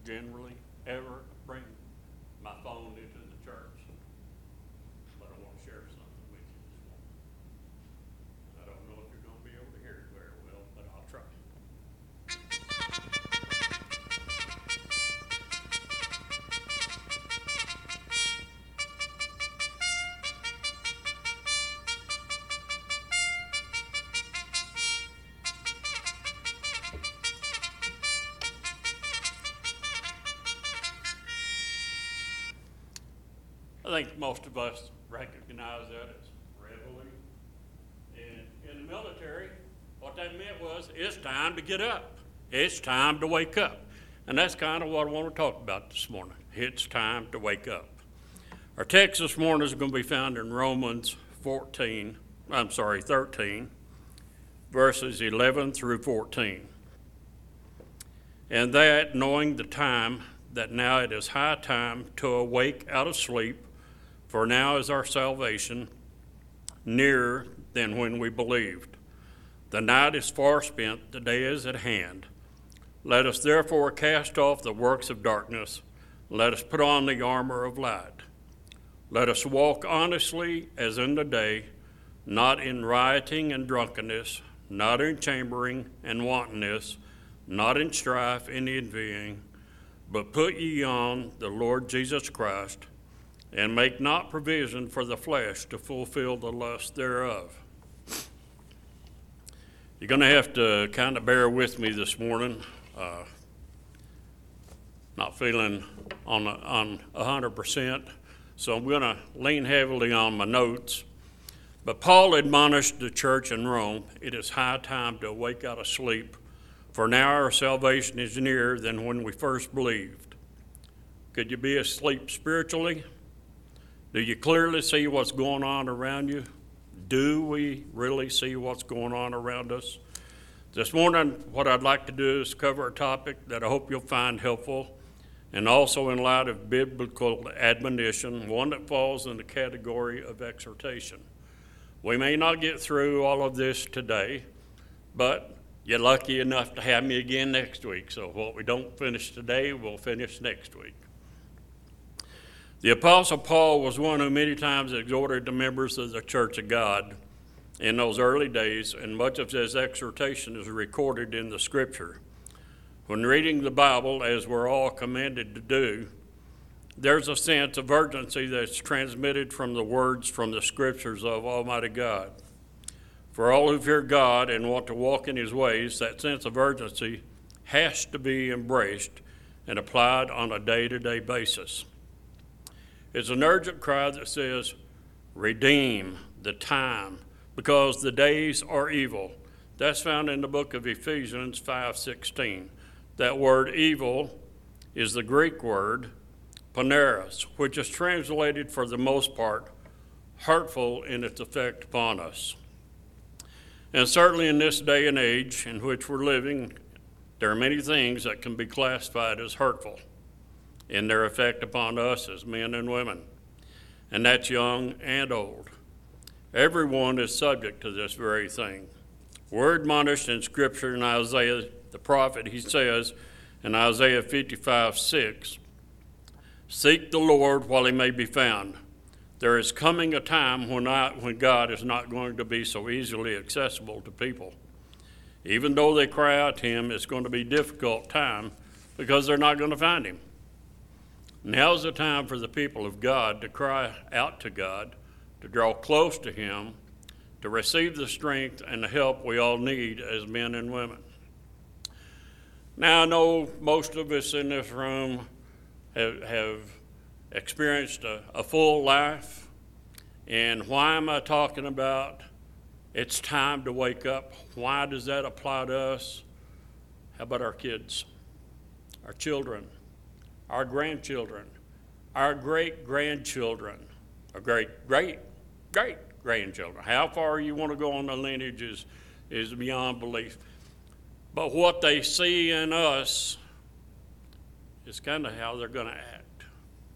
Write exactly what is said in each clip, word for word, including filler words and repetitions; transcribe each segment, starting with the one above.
generally ever bring my phone into the church, but I want to share something with you this morning. I don't know if you're going to be able to hear it very well, but I'll try. I think most of us recognize that as reveille. And in the military, what that meant was it's time to get up. It's time to wake up. And that's kind of what I want to talk about this morning. It's time to wake up. Our text this morning is going to be found in Romans fourteen, I'm sorry, thirteen, verses eleven through fourteen. And that, knowing the time, that now it is high time to awake out of sleep, for now is our salvation nearer than when we believed. The night is far spent, the day is at hand. Let us therefore cast off the works of darkness. Let us put on the armor of light. Let us walk honestly as in the day, not in rioting and drunkenness, not in chambering and wantonness, not in strife and envying, but put ye on the Lord Jesus Christ, and make not provision for the flesh to fulfill the lust thereof. You're going to have to kind of bear with me this morning. Uh, not feeling on a, on one hundred percent, so I'm going to lean heavily on my notes. But Paul admonished the church in Rome, it is high time to awake out of sleep, for now our salvation is nearer than when we first believed. Could you be asleep spiritually? Do you clearly see what's going on around you? Do we really see what's going on around us? This morning, what I'd like to do is cover a topic that I hope you'll find helpful, and also in light of biblical admonition, one that falls in the category of exhortation. We may not get through all of this today, but you're lucky enough to have me again next week. So what we don't finish today, we'll finish next week. The Apostle Paul was one who many times exhorted the members of the Church of God in those early days, and much of his exhortation is recorded in the Scripture. When reading the Bible, as we're all commanded to do, there's a sense of urgency that's transmitted from the words from the Scriptures of Almighty God. For all who fear God and want to walk in His ways, that sense of urgency has to be embraced and applied on a day-to-day basis. It's an urgent cry that says, redeem the time, because the days are evil. That's found in the book of Ephesians five sixteen. That word evil is the Greek word poneros, which is translated for the most part hurtful in its effect upon us. And certainly in this day and age in which we're living, there are many things that can be classified as hurtful in their effect upon us as men and women, and that's young and old. Everyone is subject to this very thing. We're admonished in Scripture in Isaiah the prophet, he says in Isaiah fifty-five six, seek the Lord while he may be found. There is coming a time when, I, when God is not going to be so easily accessible to people. Even though they cry out to him, it's going to be a difficult time because they're not going to find him. Now's the time for the people of God to cry out to God, to draw close to him, to receive the strength and the help we all need as men and women. Now, I know most of us in this room have, have experienced a, a full life, and why am I talking about it's time to wake up? Why does that apply to us? How about our kids, our children, our grandchildren, our great-grandchildren, our great, great, great-grandchildren? How far you want to go on the lineage is, is beyond belief. But what they see in us is kind of how they're going to act.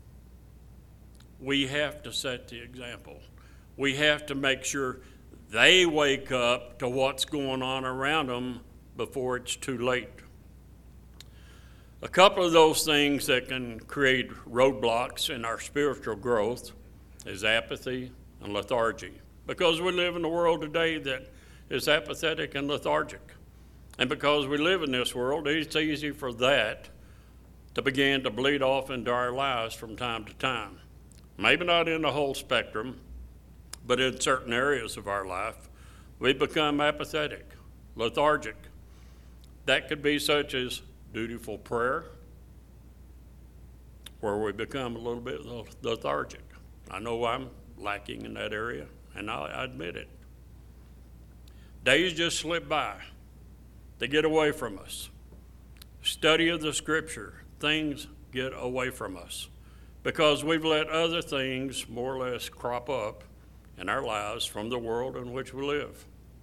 We have to set the example. We have to make sure they wake up to what's going on around them before it's too late. A couple of those things that can create roadblocks in our spiritual growth is apathy and lethargy, because we live in a world today that is apathetic and lethargic. And because we live in this world, it's easy for that to begin to bleed off into our lives from time to time. Maybe not in the whole spectrum, but in certain areas of our life, we become apathetic, lethargic. That could be such as dutiful prayer, where we become a little bit lethargic. I know I'm lacking in that area, and I admit it. Days just slip by. They get away from us. Study of the scripture, things get away from us because we've let other things more or less crop up in our lives from the world in which we live.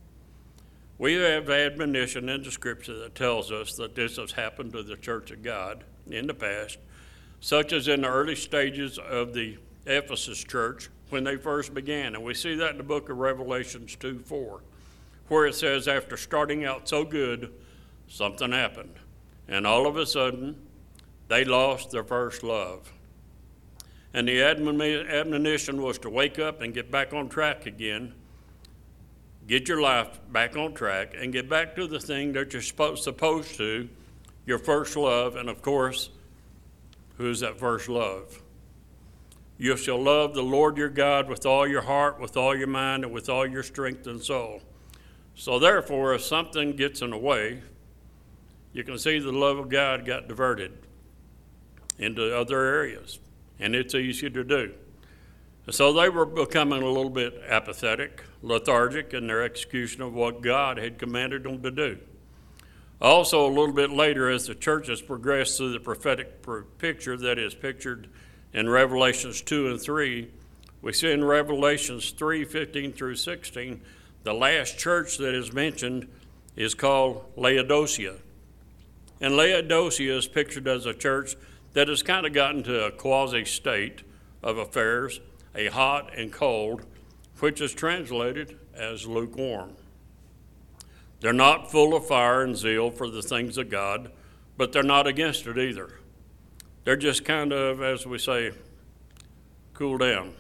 We have admonition in the scripture that tells us that this has happened to the church of God in the past, such as in the early stages of the Ephesus church when they first began. And we see that in the book of Revelations two four, where it says, after starting out so good, something happened. And all of a sudden, they lost their first love. And the admonition was to wake up and get back on track again, get your life back on track, and get back to the thing that you're supposed to, your first love. And of course, who is that first love? You shall love the Lord your God with all your heart, with all your mind, and with all your strength and soul. So therefore, if something gets in the way, you can see the love of God got diverted into other areas, and it's easy to do. And so they were becoming a little bit apathetic, lethargic in their execution of what God had commanded them to do. Also, a little bit later, as the church has progressed through the prophetic picture that is pictured in Revelations two and three, we see in Revelations three fifteen through sixteen, the last church that is mentioned is called Laodicea. And Laodicea is pictured as a church that has kind of gotten to a quasi-state of affairs, a hot and cold, which is translated as lukewarm. They're not full of fire and zeal for the things of God, but they're not against it either. They're just kind of, as we say, cool down.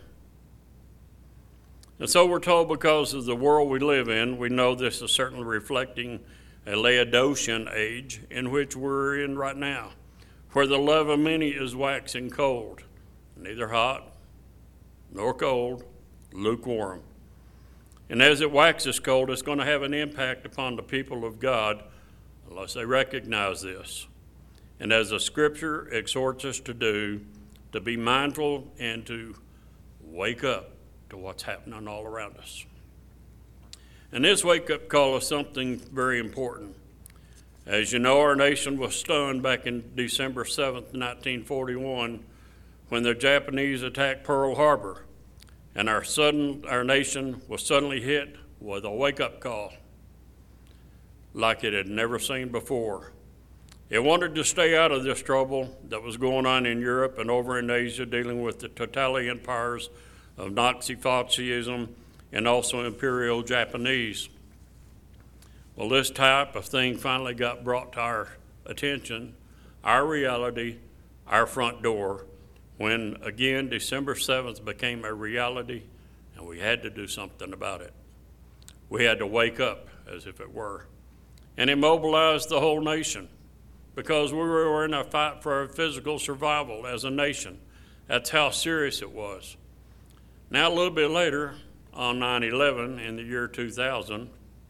And so we're told because of the world we live in, we know this is certainly reflecting a Laodicean age in which we're in right now, where the love of many is waxing cold, neither hot nor cold, lukewarm. And as it waxes cold, it's going to have an impact upon the people of God unless they recognize this. And as the scripture exhorts us to do, to be mindful and to wake up to what's happening all around us. And this wake-up call is something very important. As you know, our nation was stunned back in December seventh, nineteen forty-one, when the Japanese attacked Pearl Harbor, and our sudden, our nation was suddenly hit with a wake-up call like it had never seen before. It wanted to stay out of this trouble that was going on in Europe and over in Asia, dealing with the totalitarian powers of Nazi fascism and also Imperial Japanese. Well, this type of thing finally got brought to our attention, our reality, our front door, when again December seventh became a reality and we had to do something about it. We had to wake up, as if it were. And it mobilized the whole nation because we were in a fight for our physical survival as a nation. That's how serious it was. Now, a little bit later, on nine eleven in the year two thousand,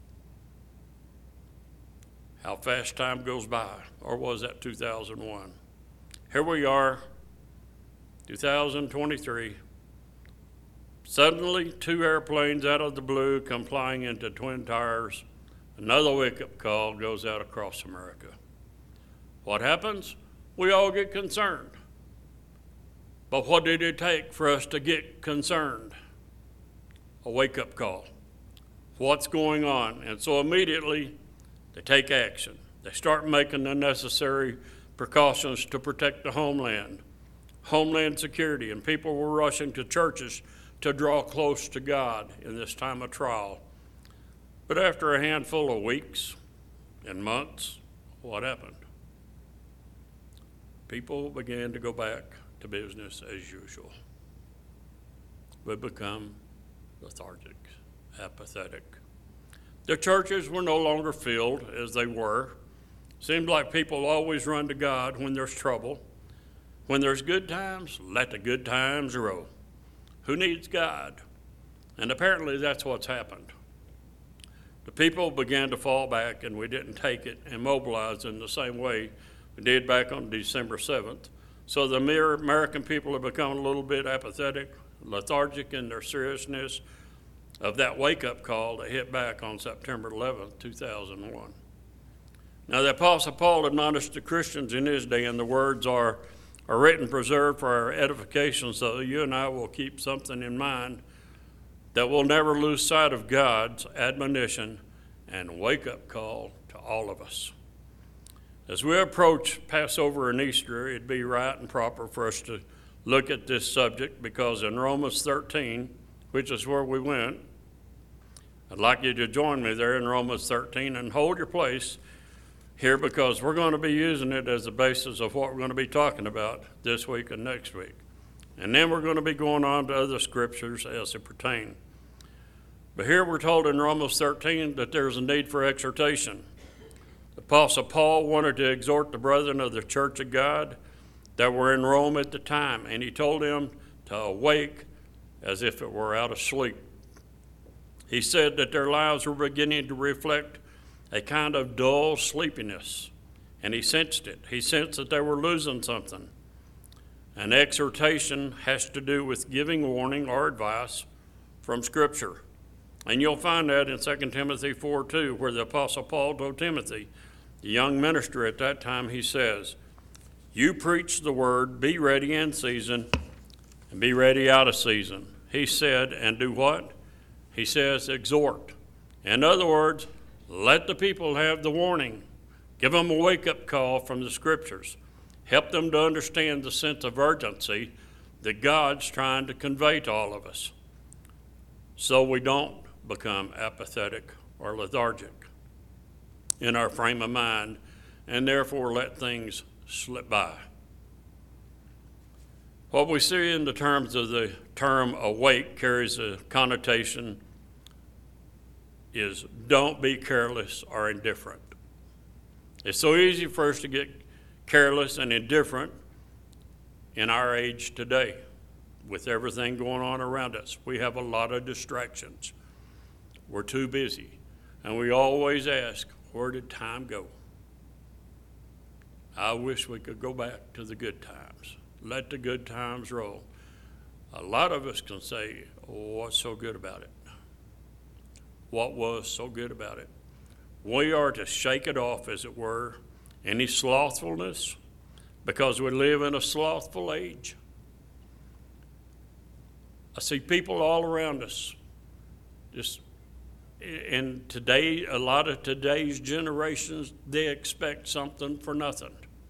how fast time goes by, or was that two thousand one? Here we are, two thousand twenty-three. Suddenly, two airplanes out of the blue come flying into Twin Towers. Another wake-up call goes out across America. What happens? We all get concerned. But what did it take for us to get concerned? A wake-up call. What's going on? And so immediately they take action. They start making the necessary precautions to protect the homeland, homeland security, and people were rushing to churches to draw close to God in this time of trial. But after a handful of weeks and months, what happened? people began to go back to business as usual. We become lethargic, apathetic. The churches were no longer filled as they were. Seemed like people always run to God when there's trouble. When there's good times, let the good times roll. Who needs God? And apparently that's what's happened. The people began to fall back, and we didn't take it and mobilize in the same way we did back on December seventh. So the American people have become a little bit apathetic, lethargic in their seriousness of that wake-up call that hit back on September eleventh, two thousand one. Now, the Apostle Paul admonished the Christians in his day, and the words are, are written, preserved for our edification, so that you and I will keep something in mind that we'll never lose sight of God's admonition and wake-up call to all of us. As we approach Passover and Easter, it'd be right and proper for us to look at this subject, because in Romans thirteen, which is where we went, I'd like you to join me there in Romans thirteen and hold your place here, because we're going to be using it as the basis of what we're going to be talking about this week and next week. And then we're going to be going on to other scriptures as it pertain. But here we're told in Romans thirteen that there's a need for exhortation. The Apostle Paul wanted to exhort the brethren of the church of God that were in Rome at the time, and he told them to awake as if it were out of sleep. He said that their lives were beginning to reflect a kind of dull sleepiness, and he sensed it. He sensed that they were losing something. An exhortation has to do with giving warning or advice from Scripture. And you'll find that in Second Timothy four two, where the Apostle Paul told Timothy, the young minister at that time, he says, you preach the word, be ready in season, and be ready out of season. He said, and do what? He says, exhort. In other words, let the people have the warning. Give them a wake-up call from the Scriptures. Help them to understand the sense of urgency that God's trying to convey to all of us, so we don't become apathetic or lethargic in our frame of mind, and therefore let things slip by. What we see in the terms of the term awake carries a connotation is don't be careless or indifferent. It's so easy for us to get careless and indifferent in our age today with everything going on around us. We have a lot of distractions. We're too busy. And we always ask, where did time go? I wish we could go back to the good times. Let the good times roll. A lot of us can say, oh, what's so good about it? What was so good about it? We are to shake it off, as it were, any slothfulness, because we live in a slothful age. I see people all around us, just, and today, a lot of today's generations, they expect something for nothing.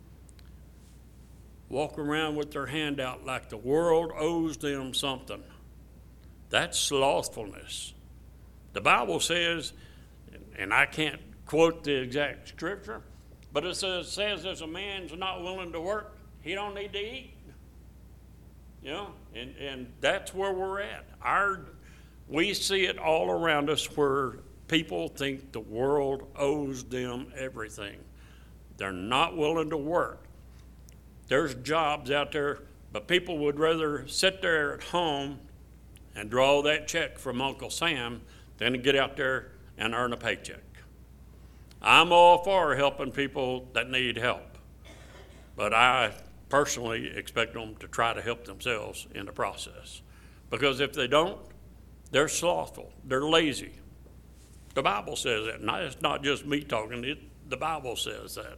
Walk around with their hand out like the world owes them something. That's slothfulness. The Bible says, and I can't quote the exact scripture, but it says, says if a man's not willing to work, he don't need to eat. You know, and, and that's where we're at. Our, we see it all around us where people think the world owes them everything. They're not willing to work. There's jobs out there, but people would rather sit there at home and draw that check from Uncle Sam than to get out there and earn a paycheck. I'm all for helping people that need help, but I personally expect them to try to help themselves in the process. Because if they don't, they're slothful, they're lazy. The Bible says that, and it's not just me talking, it, the Bible says that.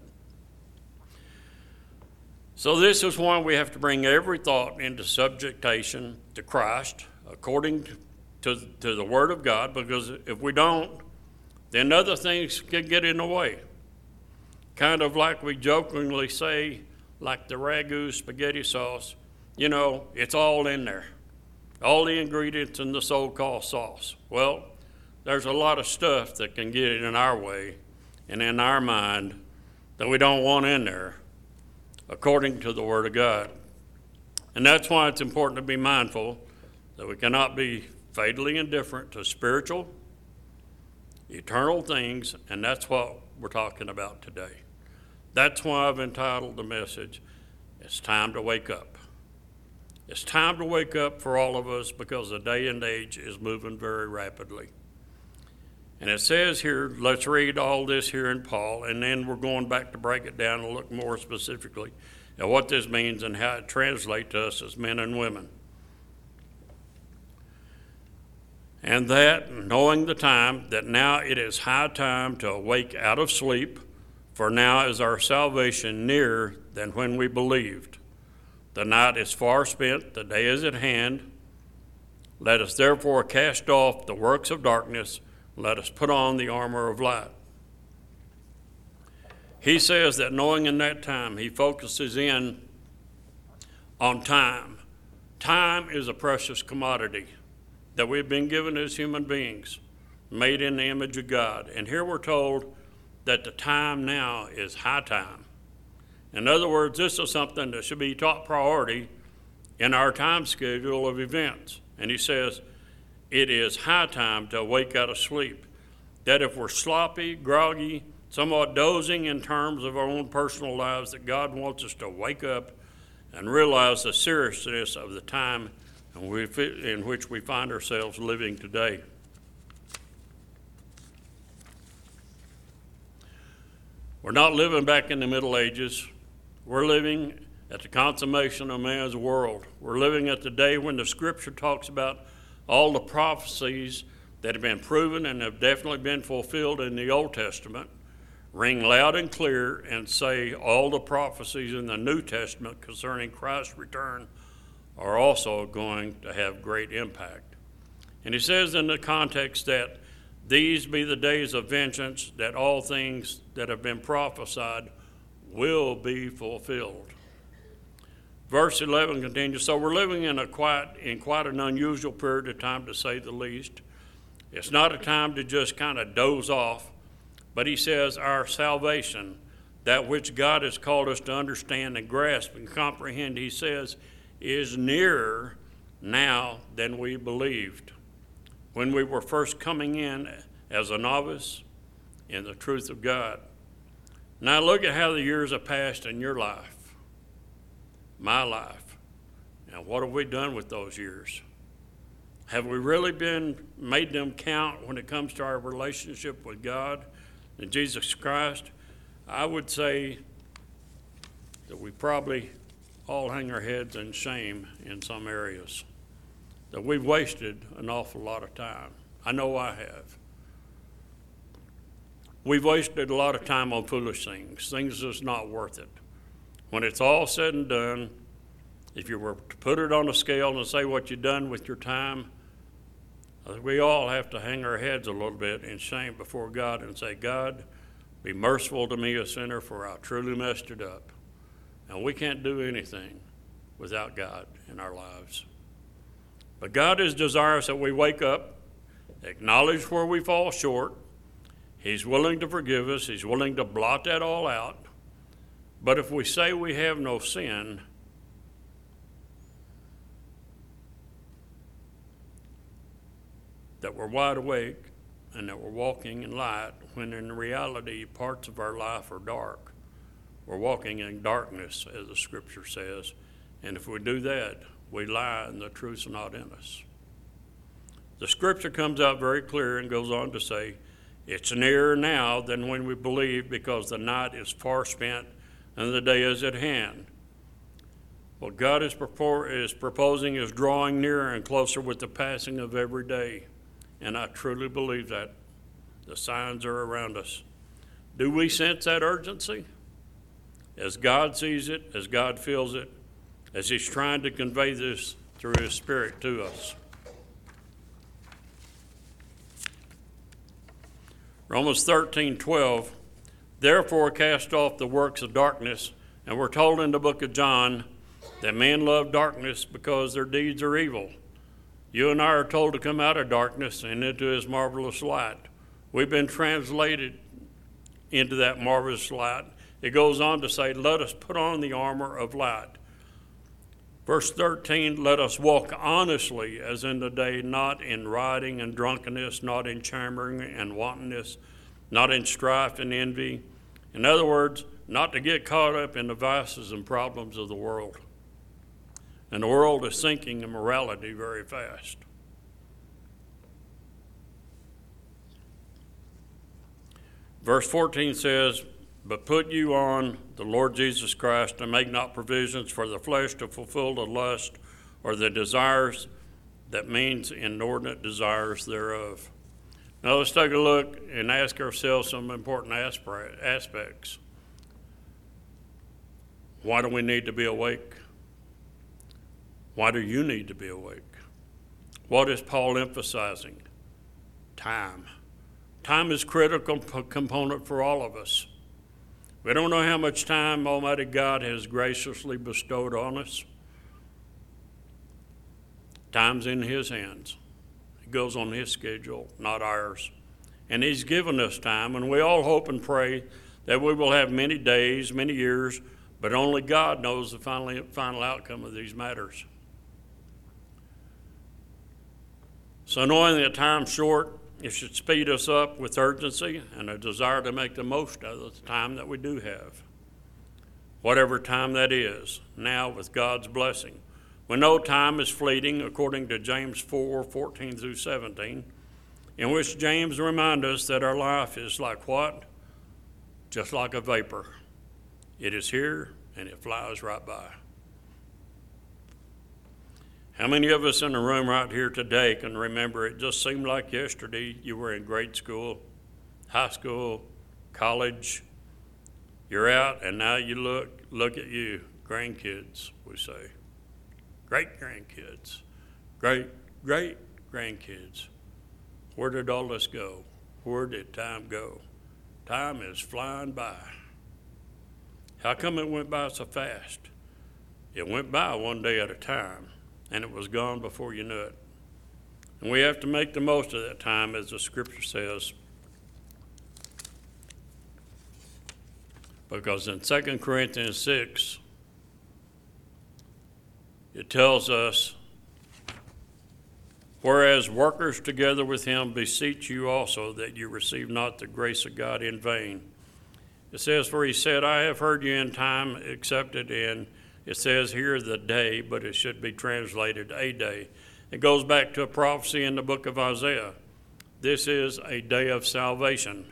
So this is why we have to bring every thought into subjectation to Christ, according to, to the Word of God, because if we don't, then other things can get in the way. Kind of like we jokingly say, like the ragu spaghetti sauce, you know, it's all in there. All the ingredients in the so-called sauce. Well, there's a lot of stuff that can get in our way and in our mind that we don't want in there. according to the Word of God. And that's why it's important to be mindful that we cannot be fatally indifferent to spiritual, eternal things, and that's what we're talking about today. That's why I've entitled the message, It's Time to Wake Up. It's time to wake up for all of us because the day and age is moving very rapidly. And it says here, let's read all this here in Paul, and then we're going back to break it down and look more specifically at what this means and how it translates to us as men and women. And that, knowing the time, that now it is high time to awake out of sleep, for now is our salvation nearer than when we believed. The night is far spent, the day is at hand. Let us therefore cast off the works of darkness, let us put on the armor of light. He says that knowing in that time, he focuses in on time. Time is a precious commodity that we've been given as human beings, made in the image of God. And here we're told that the time now is high time. In other words, this is something that should be top priority in our time schedule of events. And he says, it is high time to wake out of sleep. That if we're sloppy, groggy, somewhat dozing in terms of our own personal lives, that God wants us to wake up and realize the seriousness of the time in which we find ourselves living today. We're not living back in the Middle Ages. We're living at the consummation of man's world. We're living at the day when the Scripture talks about all the prophecies that have been proven and have definitely been fulfilled in the Old Testament ring loud and clear and say all the prophecies in the New Testament concerning Christ's return are also going to have great impact. And he says in the context that these be the days of vengeance, that all things that have been prophesied will be fulfilled. Verse eleven continues, so we're living in a quite in quite an unusual period of time, to say the least. It's not a time to just kind of doze off, but he says our salvation, that which God has called us to understand and grasp and comprehend, he says, is nearer now than we believed. When we were first coming in as a novice in the truth of God. Now look at how the years have passed in your life, my life. Now what have we done with those years? Have we really been made them count when it comes to our relationship with God and Jesus Christ? I would say that we probably all hang our heads in shame in some areas, that we've wasted an awful lot of time. I know I have. We've wasted a lot of time on foolish things, things that's not worth it. When it's all said and done, if you were to put it on a scale and say what you've done with your time, we all have to hang our heads a little bit in shame before God and say, God, be merciful to me, a sinner, for I truly messed it up. And we can't do anything without God in our lives. But God is desirous that we wake up, acknowledge where we fall short. He's willing to forgive us. He's willing to blot that all out. But if we say we have no sin, that we're wide awake and that we're walking in light, when in reality parts of our life are dark. We're walking in darkness, as the Scripture says. And if we do that, we lie and the truth's not in us. The Scripture comes out very clear and goes on to say, it's nearer now than when we believed, because the night is far spent and the day is at hand. What God is, propor- is proposing is drawing nearer and closer with the passing of every day. And I truly believe that. The signs are around us. Do we sense that urgency? As God sees it, as God feels it, as he's trying to convey this through his Spirit to us. Romans thirteen twelve, therefore cast off the works of darkness. And we're told in the book of John that men love darkness because their deeds are evil. You and I are told to come out of darkness and into his marvelous light. We've been translated into that marvelous light, It goes on to say, let us put on the armor of light. Verse thirteen, let us walk honestly as in the day, not in rioting and drunkenness, not in chambering and wantonness, not in strife and envy. In other words, not to get caught up in the vices and problems of the world. And the world is sinking in morality very fast. Verse fourteen says, but put you on the Lord Jesus Christ, and make not provisions for the flesh to fulfill the lust or the desires, that means inordinate desires thereof. Now let's take a look and ask ourselves some important aspects. Why do we need to be awake? Why do you need to be awake? What is Paul emphasizing? Time. Time is a critical component for all of us. We don't know how much time Almighty God has graciously bestowed on us. Time's in His hands. It goes on His schedule, not ours. And He's given us time, and we all hope and pray that we will have many days, many years, but only God knows the final, final outcome of these matters. So knowing that time's short, it should speed us up with urgency and a desire to make the most of the time that we do have. Whatever time that is, now with God's blessing. We know time is fleeting according to James four, fourteen through seventeen, in which James reminds us that our life is like what? Just like a vapor. It is here and it flies right by. How many of us in the room right here today can remember it just seemed like yesterday you were in grade school, high school, college, you're out, and now you look, look at you, grandkids, we say. Great grandkids, great, great grandkids. Where did all this go? Where did time go? Time is flying by. How come it went by so fast? It went by one day at a time, and it was gone before you knew it. And we have to make the most of that time, as the scripture says. Because in Second Corinthians six, it tells us, whereas workers together with him beseech you also that you receive not the grace of God in vain. It says, for he said, I have heard you in time accepted in, it says here the day, but it should be translated a day. It goes back to a prophecy in the book of Isaiah. This is a day of salvation.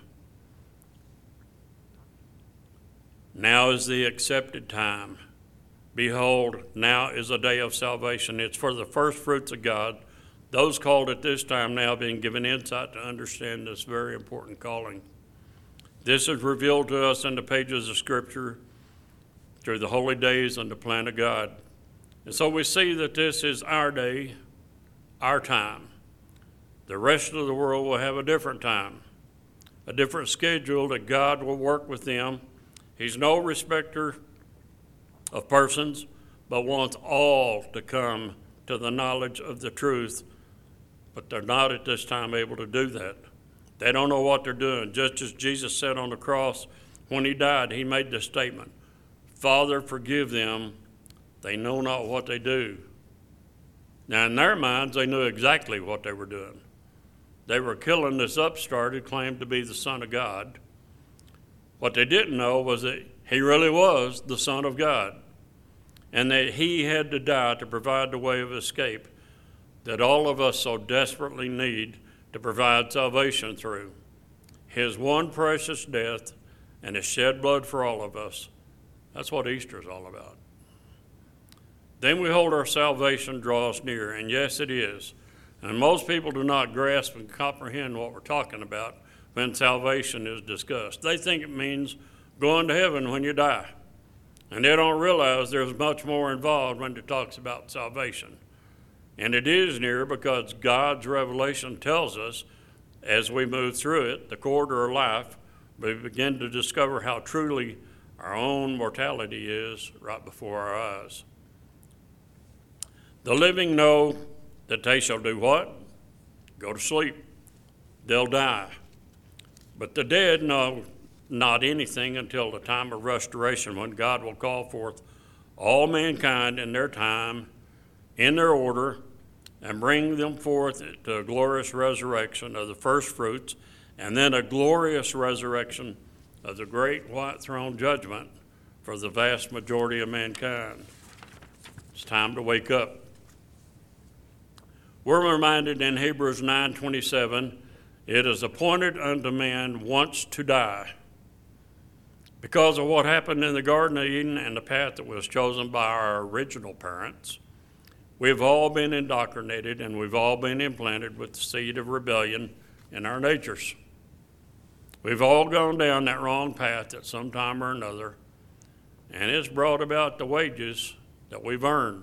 Now is the accepted time. Behold, now is a day of salvation. It's for the first fruits of God. Those called at this time now being given insight to understand this very important calling. This is revealed to us in the pages of Scripture through the holy days and the plan of God. And so we see that this is our day, our time. The rest of the world will have a different time, a different schedule that God will work with them. He's no respecter of persons, but wants all to come to the knowledge of the truth, but they're not at this time able to do that. They don't know what they're doing. Just as Jesus said on the cross, when he died, he made this statement, Father, forgive them, they know not what they do. Now, in their minds, they knew exactly what they were doing. They were killing this upstart who claimed to be the Son of God. What they didn't know was that he really was the Son of God, and that he had to die to provide the way of escape that all of us so desperately need to provide salvation through. His one precious death and his shed blood for all of us. That's what Easter is all about. Then we hold our salvation draw us near, and yes, it is. And most people do not grasp and comprehend what we're talking about when salvation is discussed. They think it means going to heaven when you die. And they don't realize there's much more involved when it talks about salvation. And it is near because God's revelation tells us as we move through it, the corridor of life, we begin to discover how truly our own mortality is right before our eyes. The living know that they shall do what? Go to sleep. They'll die. But the dead know not anything until the time of restoration, when God will call forth all mankind in their time, in their order, and bring them forth to a glorious resurrection of the first fruits, and then a glorious resurrection of the great white throne judgment for the vast majority of mankind. It's time to wake up. We're reminded in Hebrews nine twenty-seven, it is appointed unto man once to die. Because of what happened in the Garden of Eden and the path that was chosen by our original parents, we've all been indoctrinated and we've all been implanted with the seed of rebellion in our natures. We've all gone down that wrong path at some time or another, and it's brought about the wages that we've earned.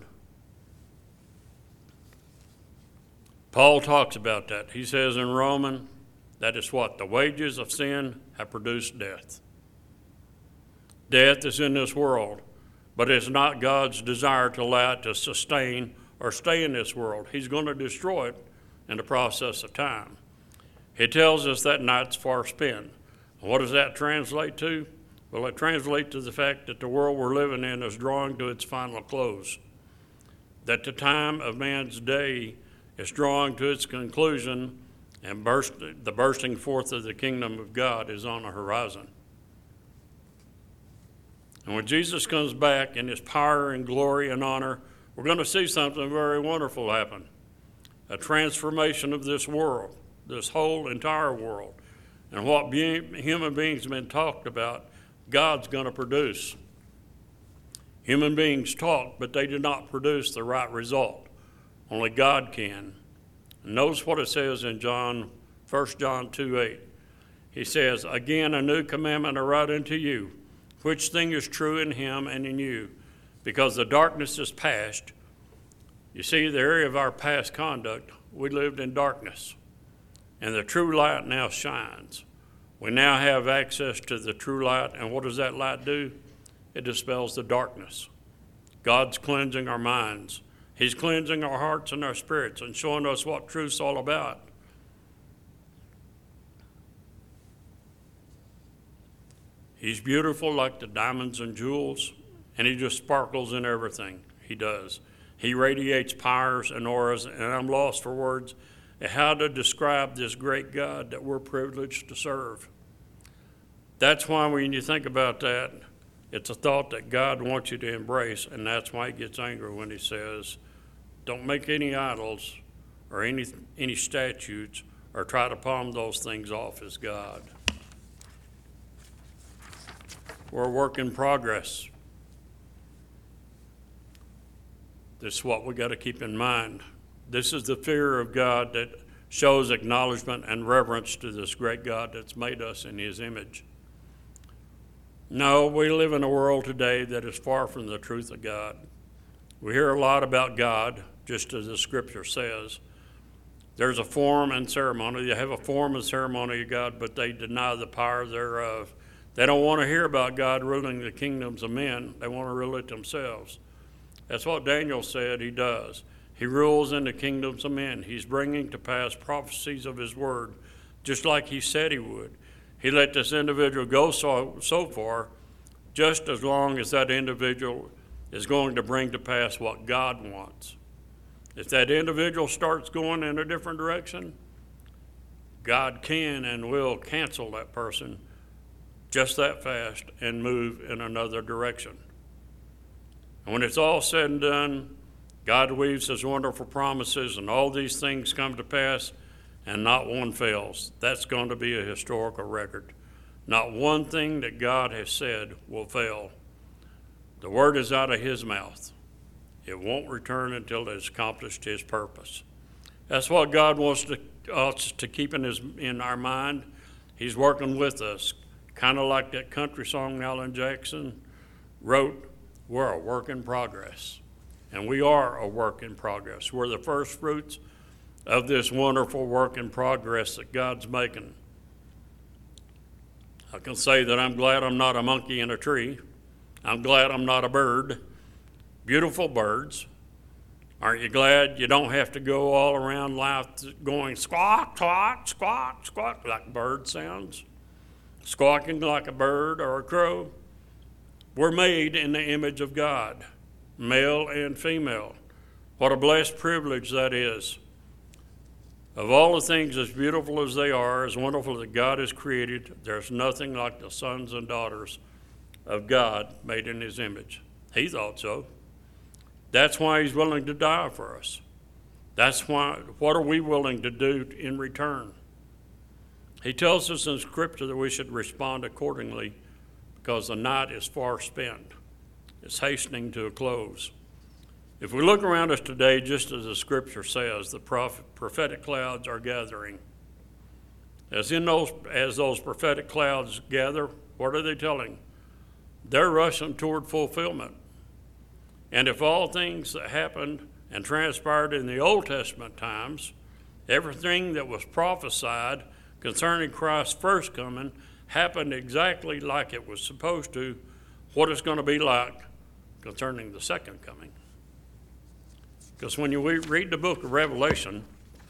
Paul talks about that. He says in Romans, that is what? The wages of sin have produced death. Death is in this world, but it's not God's desire to allow it to sustain or stay in this world. He's going to destroy it in the process of time. He tells us that night's far spent. What does that translate to? Well, it translates to the fact that the world we're living in is drawing to its final close, that the time of man's day is drawing to its conclusion, and burst, the bursting forth of the kingdom of God is on the horizon. And when Jesus comes back in his power and glory and honor, we're going to see something very wonderful happen. A transformation of this world, this whole entire world. And what be- human beings have been talked about, God's going to produce. Human beings talk, but they do not produce the right result. Only God can. And notice what it says in John, First John two eight. He says, again, a new commandment I write unto you, which thing is true in him and in you, because the darkness is past. You see, the area of our past conduct, we lived in darkness, and the true light now shines. We now have access to the true light, and what does that light do? It dispels the darkness. God's cleansing our minds. He's cleansing our hearts and our spirits and showing us what truth's all about. He's beautiful like the diamonds and jewels, and he just sparkles in everything he does. He radiates powers and auras, and I'm lost for words at how to describe this great God that we're privileged to serve. That's why when you think about that, it's a thought that God wants you to embrace, and that's why he gets angry when he says, don't make any idols or any any statues or try to palm those things off as God. We're a work in progress. This is what we got to keep in mind. This is the fear of God that shows acknowledgement and reverence to this great God that's made us in his image. No, we live in a world today that is far from the truth of God. We hear a lot about God, just as the scripture says. There's a form and ceremony. They have a form and ceremony of God, but they deny the power thereof. They don't want to hear about God ruling the kingdoms of men. They want to rule it themselves. That's what Daniel said he does. He rules in the kingdoms of men. He's bringing to pass prophecies of his word, just like he said he would. He let this individual go so, so far, just as long as that individual is going to bring to pass what God wants. If that individual starts going in a different direction, God can and will cancel that person just that fast and move in another direction. And when it's all said and done, God weaves his wonderful promises and all these things come to pass and not one fails. That's going to be a historical record. Not one thing that God has said will fail. The word is out of his mouth. It won't return until it has accomplished his purpose. That's what God wants to, us to keep in, his, in our mind. He's working with us, kind of like that country song Alan Jackson wrote, we're a work in progress. And we are a work in progress. We're the first fruits of this wonderful work in progress that God's making. I can say that I'm glad I'm not a monkey in a tree. I'm glad I'm not a bird. Beautiful birds. Aren't you glad you don't have to go all around life going squawk, squawk, squawk, squawk like bird sounds? squawking like a bird or a crow. We're made in the image of God, male and female. What a blessed privilege that is. Of all the things as beautiful as they are, as wonderful that God has created, there's nothing like the sons and daughters of God made in his image. He thought so. That's why he's willing to die for us. That's why, what are we willing to do in return? He tells us in Scripture that we should respond accordingly because the night is far spent. It's hastening to a close. If we look around us today, just as the Scripture says, the prophet, prophetic clouds are gathering. As in those, as those prophetic clouds gather, what are they telling? They're rushing toward fulfillment. And if all things that happened and transpired in the Old Testament times, everything that was prophesied concerning Christ's first coming happened exactly like it was supposed to, what it's going to be like concerning the second coming. Because when you read the book of Revelation,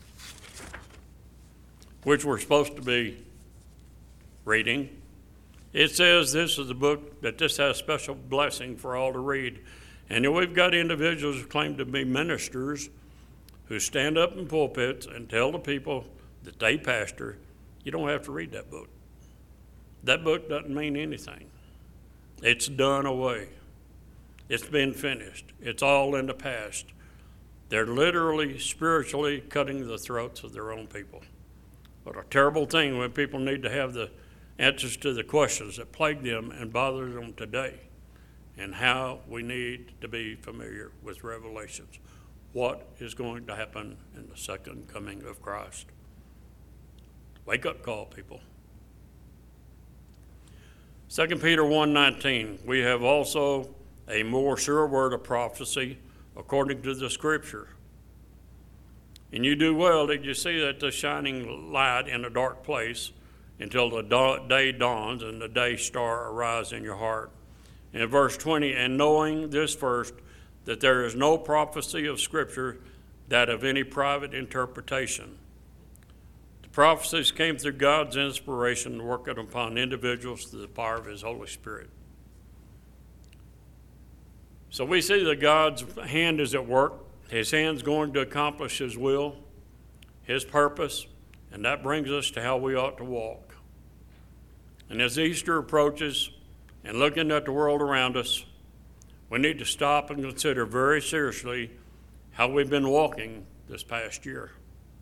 which we're supposed to be reading, it says this is a book that this has special blessing for all to read. And we've got individuals who claim to be ministers who stand up in pulpits and tell the people that they pastor, you don't have to read that book. That book doesn't mean anything. It's done away. It's been finished. It's all in the past. They're literally, spiritually cutting the throats of their own people. What a terrible thing when people need to have the answers to the questions that plague them and bother them today, and how we need to be familiar with Revelations. What is going to happen in the second coming of Christ? Wake up call, people. Second Peter one nineteen, we have also a more sure word of prophecy according to the Scripture. And you do well that you see that the shining light in a dark place until the da- day dawns and the day star arise in your heart. In verse twenty, and knowing this first, that there is no prophecy of Scripture that of any private interpretation. The prophecies came through God's inspiration, working upon individuals through the power of his Holy Spirit. So we see that God's hand is at work. His hand's going to accomplish his will, his purpose, and that brings us to how we ought to walk. And as Easter approaches, and looking at the world around us, we need to stop and consider very seriously how we've been walking this past year.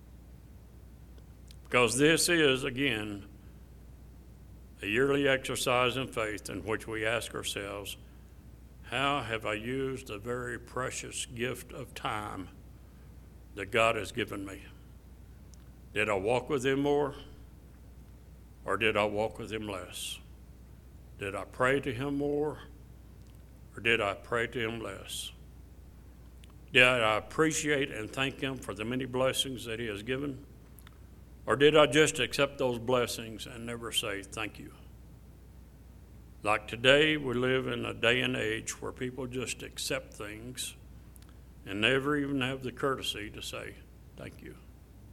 Because this is, again, a yearly exercise in faith in which we ask ourselves, how have I used the very precious gift of time that God has given me? Did I walk with him more, or did I walk with him less? Did I pray to him more, or did I pray to him less? Did I appreciate and thank him for the many blessings that he has given, or did I just accept those blessings and never say thank you? Like today, we live in a day and age where people just accept things and never even have the courtesy to say thank you.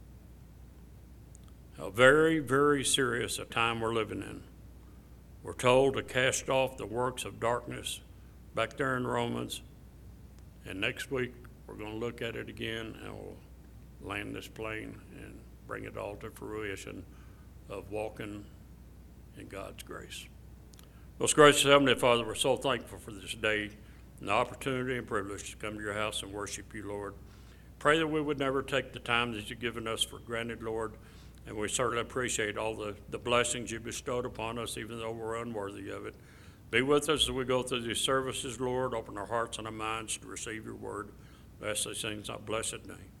A very, very serious a time we're living in. We're told to cast off the works of darkness back there in Romans, and next week we're going to look at it again and we'll land this plane and bring it all to fruition of walking in God's grace. Most gracious Heavenly Father, we're so thankful for this day and the opportunity and privilege to come to your house and worship you, Lord. Pray that we would never take the time that you've given us for granted, Lord, and we certainly appreciate all the, the blessings you bestowed upon us, even though we're unworthy of it. Be with us as we go through these services, Lord. Open our hearts and our minds to receive your word. Bless these things in thy blessed name.